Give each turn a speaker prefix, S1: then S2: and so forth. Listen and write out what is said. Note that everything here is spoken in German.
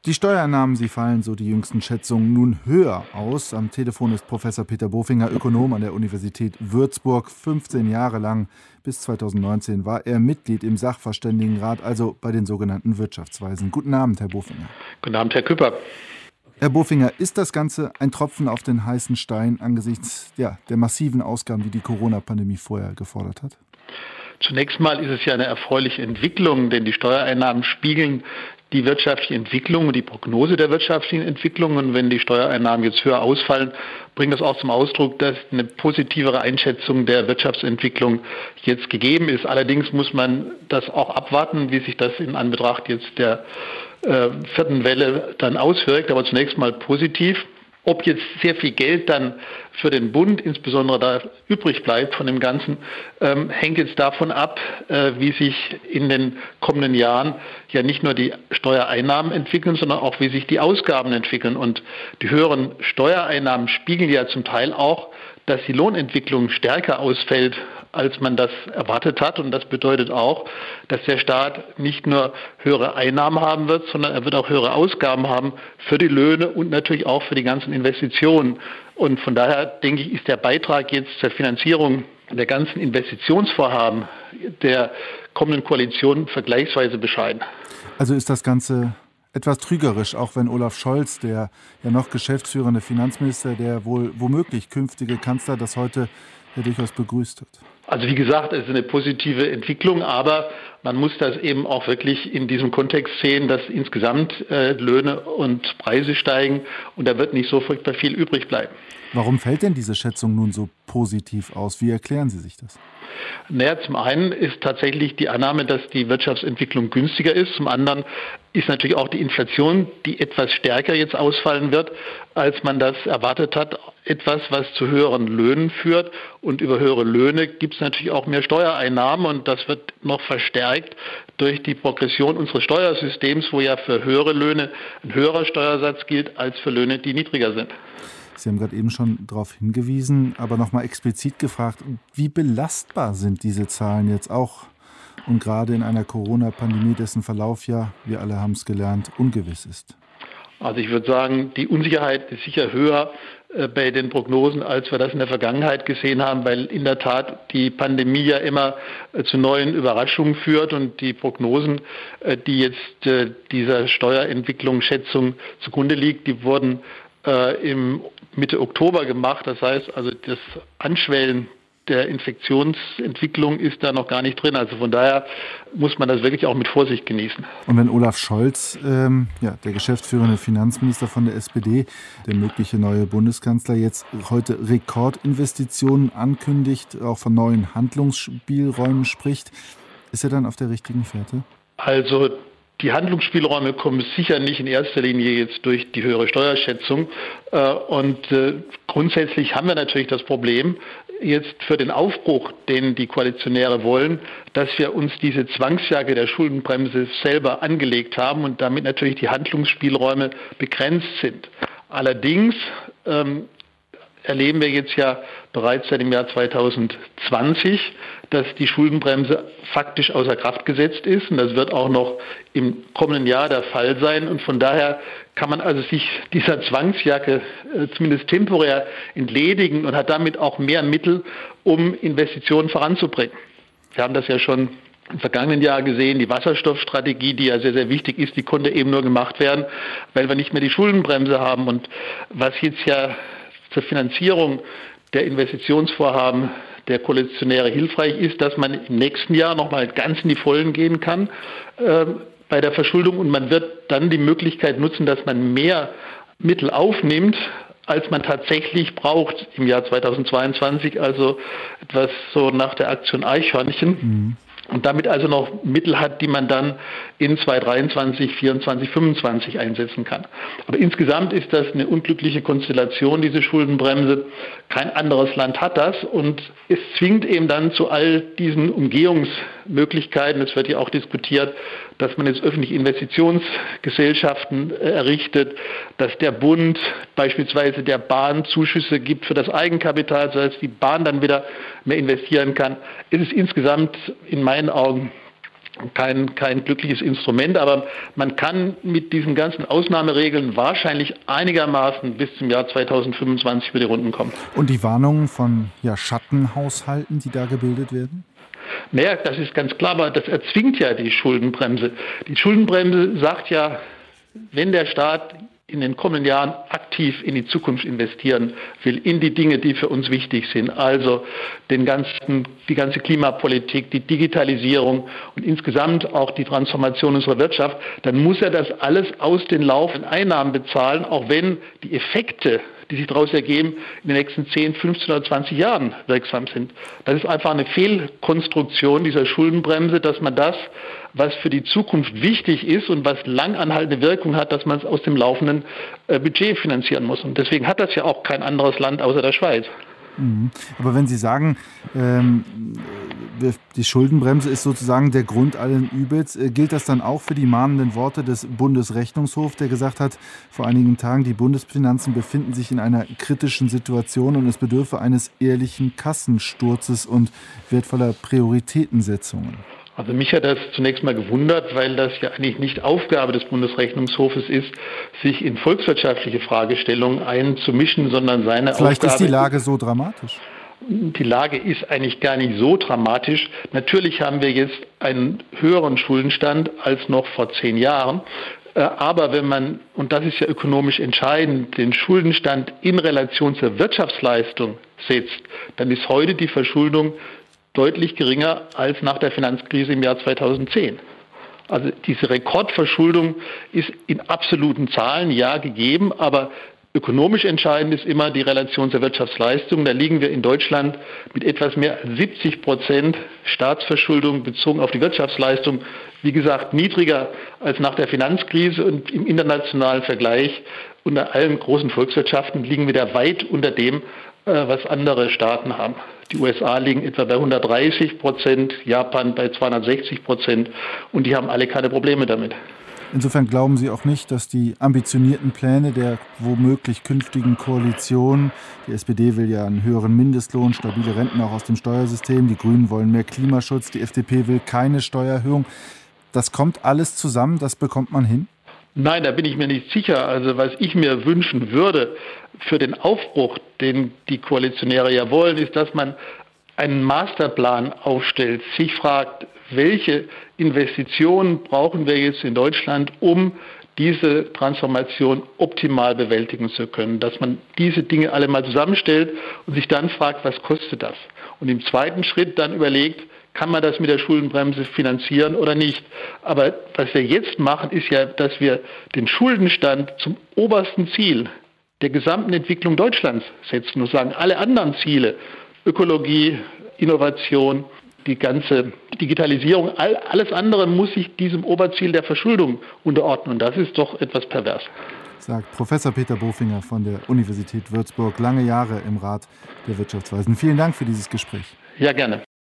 S1: Die Steuereinnahmen, sie fallen, so die jüngsten Schätzungen, nun höher aus. Am Telefon ist Professor Peter Bofinger, Ökonom an der Universität Würzburg. 15 Jahre lang, bis 2019, war er Mitglied im Sachverständigenrat, also bei den sogenannten Wirtschaftsweisen. Guten Abend, Herr Bofinger.
S2: Guten Abend, Herr Küpper.
S1: Herr Bofinger, ist das Ganze ein Tropfen auf den heißen Stein angesichts der massiven Ausgaben, die die Corona-Pandemie vorher gefordert hat?
S2: Zunächst mal ist es ja eine erfreuliche Entwicklung, denn die Steuereinnahmen spiegeln die wirtschaftliche Entwicklung und die Prognose der wirtschaftlichen Entwicklung. Und wenn die Steuereinnahmen jetzt höher ausfallen, bringt das auch zum Ausdruck, dass eine positivere Einschätzung der Wirtschaftsentwicklung jetzt gegeben ist. Allerdings muss man das auch abwarten, wie sich das in Anbetracht jetzt der vierten Welle dann auswirkt. Aber zunächst mal positiv. Ob jetzt sehr viel Geld dann für den Bund insbesondere da übrig bleibt von dem Ganzen, hängt jetzt davon ab, wie sich in den kommenden Jahren ja nicht nur die Steuereinnahmen entwickeln, sondern auch wie sich die Ausgaben entwickeln. Und die höheren Steuereinnahmen spiegeln ja zum Teil auch, dass die Lohnentwicklung stärker ausfällt, als man das erwartet hat. Und das bedeutet auch, dass der Staat nicht nur höhere Einnahmen haben wird, sondern er wird auch höhere Ausgaben haben für die Löhne und natürlich auch für die ganzen Investitionen. Und von daher, denke ich, ist der Beitrag jetzt zur Finanzierung der ganzen Investitionsvorhaben der kommenden Koalition vergleichsweise bescheiden.
S1: Also ist das Ganze etwas trügerisch, auch wenn Olaf Scholz, der ja noch geschäftsführende Finanzminister, der womöglich künftige Kanzler, das heute ja durchaus begrüßt hat.
S2: Also wie gesagt, es ist eine positive Entwicklung, aber man muss das eben auch wirklich in diesem Kontext sehen, dass insgesamt Löhne und Preise steigen und da wird nicht so furchtbar viel übrig bleiben.
S1: Warum fällt denn diese Schätzung nun so positiv aus? Wie erklären Sie sich das?
S2: Naja, zum einen ist tatsächlich die Annahme, dass die Wirtschaftsentwicklung günstiger ist. Zum anderen ist natürlich auch die Inflation, die etwas stärker jetzt ausfallen wird, als man das erwartet hat, etwas, was zu höheren Löhnen führt. Und über höhere Löhne gibt es natürlich auch mehr Steuereinnahmen und das wird noch verstärkt durch die Progression unseres Steuersystems, wo ja für höhere Löhne ein höherer Steuersatz gilt als für Löhne, die niedriger sind.
S1: Sie haben gerade eben schon darauf hingewiesen, aber nochmal explizit gefragt, wie belastbar sind diese Zahlen jetzt auch und gerade in einer Corona-Pandemie, dessen Verlauf ja, wir alle haben es gelernt, ungewiss ist?
S2: Also ich würde sagen, die Unsicherheit ist sicher höher bei den Prognosen, als wir das in der Vergangenheit gesehen haben, weil in der Tat die Pandemie ja immer zu neuen Überraschungen führt und die Prognosen, die jetzt dieser Steuerentwicklungsschätzung zugrunde liegt, die wurden im Mitte Oktober gemacht. Das heißt also, das Anschwellen der Infektionsentwicklung ist da noch gar nicht drin. Also von daher muss man das wirklich auch mit Vorsicht genießen.
S1: Und wenn Olaf Scholz, der geschäftsführende Finanzminister von der SPD, der mögliche neue Bundeskanzler, jetzt heute Rekordinvestitionen ankündigt, auch von neuen Handlungsspielräumen spricht, ist er dann auf der richtigen Fährte? Also
S2: die Handlungsspielräume kommen sicher nicht in erster Linie jetzt durch die höhere Steuerschätzung. Und grundsätzlich haben wir natürlich das Problem, jetzt für den Aufbruch, den die Koalitionäre wollen, dass wir uns diese Zwangsjacke der Schuldenbremse selber angelegt haben und damit natürlich die Handlungsspielräume begrenzt sind. Allerdings erleben wir jetzt ja bereits seit dem Jahr 2020, dass die Schuldenbremse faktisch außer Kraft gesetzt ist. Und das wird auch noch im kommenden Jahr der Fall sein. Und von daher kann man also sich dieser Zwangsjacke zumindest temporär entledigen und hat damit auch mehr Mittel, um Investitionen voranzubringen. Wir haben das ja schon im vergangenen Jahr gesehen, die Wasserstoffstrategie, die ja sehr, sehr wichtig ist, die konnte eben nur gemacht werden, weil wir nicht mehr die Schuldenbremse haben. Und was jetzt ja zur Finanzierung der Investitionsvorhaben der Koalitionäre hilfreich ist, dass man im nächsten Jahr nochmal ganz in die Vollen gehen kann bei der Verschuldung und man wird dann die Möglichkeit nutzen, dass man mehr Mittel aufnimmt, als man tatsächlich braucht im Jahr 2022, also etwas so nach der Aktion Eichhörnchen. Und damit also noch Mittel hat, die man dann in 2023, 2024, 2025 einsetzen kann. Aber insgesamt ist das eine unglückliche Konstellation, diese Schuldenbremse. Kein anderes Land hat das und es zwingt eben dann zu all diesen Umgehungsmöglichkeiten. Es wird ja auch diskutiert, dass man jetzt öffentliche Investitionsgesellschaften errichtet, dass der Bund beispielsweise der Bahn Zuschüsse gibt für das Eigenkapital, sodass die Bahn dann wieder mehr investieren kann. Es ist insgesamt in meinen Augen kein glückliches Instrument, aber man kann mit diesen ganzen Ausnahmeregeln wahrscheinlich einigermaßen bis zum Jahr 2025 über die Runden kommen.
S1: Und die Warnungen von Schattenhaushalten, die da gebildet werden?
S2: Naja, das ist ganz klar, aber das erzwingt ja die Schuldenbremse. Die Schuldenbremse sagt ja, wenn der Staat in den kommenden Jahren aktiv in die Zukunft investieren will, in die Dinge, die für uns wichtig sind, also die ganze Klimapolitik, die Digitalisierung und insgesamt auch die Transformation unserer Wirtschaft, dann muss er das alles aus den laufenden Einnahmen bezahlen, auch wenn die Effekte, die sich daraus ergeben, in den nächsten 10, 15 oder 20 Jahren wirksam sind. Das ist einfach eine Fehlkonstruktion dieser Schuldenbremse, dass man das, was für die Zukunft wichtig ist und was langanhaltende Wirkung hat, dass man es aus dem laufenden Budget finanzieren muss. Und deswegen hat das ja auch kein anderes Land außer der Schweiz.
S1: Aber wenn Sie sagen, die Schuldenbremse ist sozusagen der Grund allen Übels, gilt das dann auch für die mahnenden Worte des Bundesrechnungshofs, der gesagt hat, vor einigen Tagen, die Bundesfinanzen befinden sich in einer kritischen Situation und es bedürfe eines ehrlichen Kassensturzes und wertvoller Prioritätensetzungen?
S2: Also mich hat das zunächst mal gewundert, weil das ja eigentlich nicht Aufgabe des Bundesrechnungshofes ist, sich in volkswirtschaftliche Fragestellungen einzumischen, sondern seine Aufgabe...
S1: Vielleicht ist die Lage so dramatisch.
S2: Die Lage ist eigentlich gar nicht so dramatisch. Natürlich haben wir jetzt einen höheren Schuldenstand als noch vor 10 Jahren. Aber wenn man, und das ist ja ökonomisch entscheidend, den Schuldenstand in Relation zur Wirtschaftsleistung setzt, dann ist heute die Verschuldung deutlich geringer als nach der Finanzkrise im Jahr 2010. Also diese Rekordverschuldung ist in absoluten Zahlen ja gegeben, aber ökonomisch entscheidend ist immer die Relation zur Wirtschaftsleistung. Da liegen wir in Deutschland mit etwas mehr als 70% Staatsverschuldung bezogen auf die Wirtschaftsleistung. Wie gesagt, niedriger als nach der Finanzkrise und im internationalen Vergleich unter allen großen Volkswirtschaften liegen wir da weit unter dem, was andere Staaten haben. Die USA liegen etwa bei 130%, Japan bei 260% und die haben alle keine Probleme damit.
S1: Insofern glauben Sie auch nicht, dass die ambitionierten Pläne der womöglich künftigen Koalition, die SPD will ja einen höheren Mindestlohn, stabile Renten auch aus dem Steuersystem, die Grünen wollen mehr Klimaschutz, die FDP will keine Steuererhöhung. Das kommt alles zusammen, das bekommt man hin?
S2: Nein, da bin ich mir nicht sicher. Also was ich mir wünschen würde für den Aufbruch, den die Koalitionäre ja wollen, ist, dass man einen Masterplan aufstellt, sich fragt, welche Investitionen brauchen wir jetzt in Deutschland, um diese Transformation optimal bewältigen zu können. Dass man diese Dinge alle mal zusammenstellt und sich dann fragt, was kostet das? Und im zweiten Schritt dann überlegt, kann man das mit der Schuldenbremse finanzieren oder nicht? Aber was wir jetzt machen, ist ja, dass wir den Schuldenstand zum obersten Ziel der gesamten Entwicklung Deutschlands setzen und sagen, alle anderen Ziele, Ökologie, Innovation, die ganze Digitalisierung, alles andere muss sich diesem Oberziel der Verschuldung unterordnen. Und das ist doch etwas pervers.
S1: Sagt Professor Peter Bofinger von der Universität Würzburg, lange Jahre im Rat der Wirtschaftsweisen. Vielen Dank für dieses Gespräch.
S2: Ja, gerne.